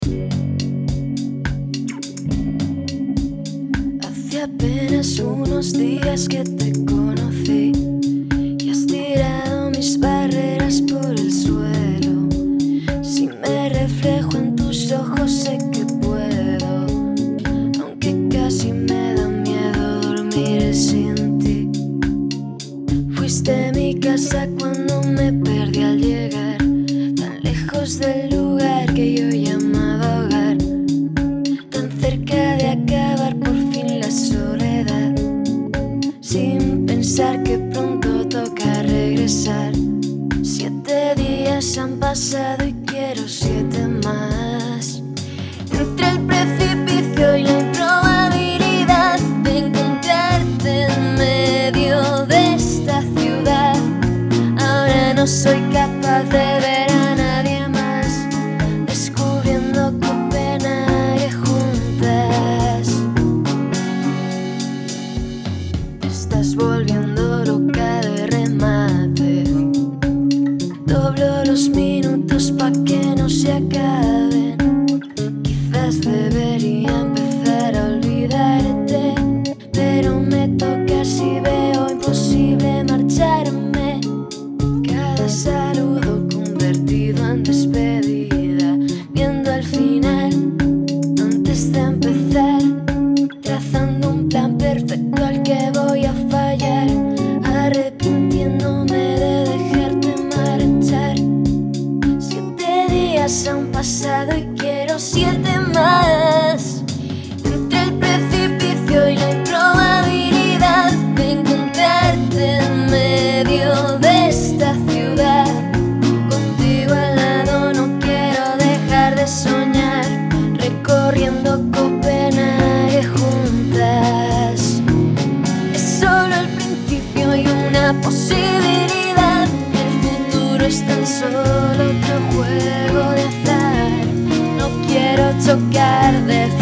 Hace apenas unos días que te conocí y has tirado mis barreras por el suelo. Si me reflejo en tus ojos sé que puedo, aunque casi me da miedo dormir sin ti. Fuiste mi casa cuando me perdí al llegar, tan lejos del lugar que yo llamaba hogar, tan cerca de acabar por fin la soledad, sin pensar que pronto toca regresar. 7 días han pasado y quiero 7 más. Entre el precipicio y la improbabilidad de encontrarte en medio de esta ciudad, ahora no soy capaz de ver a nadie más, descubriendo Copenhague juntas. Te estás volviendo loca de remate. Doblo los minutos pa' que no se acaben. Quizás debería empezar a olvidarte, pero me toca si veo imposible marcharme. Cada saludo convertido en despedida, viendo el final antes de empezar, trazando un plan perfecto al que voy a fallar, arrepintiéndome de dejarte marchar. 7 días han pasado y quiero 7 más. Entre el precipicio y la improbabilidad de encontrarte en medio de esta ciudad, contigo al lado no quiero dejar de soñar, recorriendo Copenhague juntas. Es solo el principio y una posibilidad, el futuro es tan solo otro juego de azar. No quiero chocar de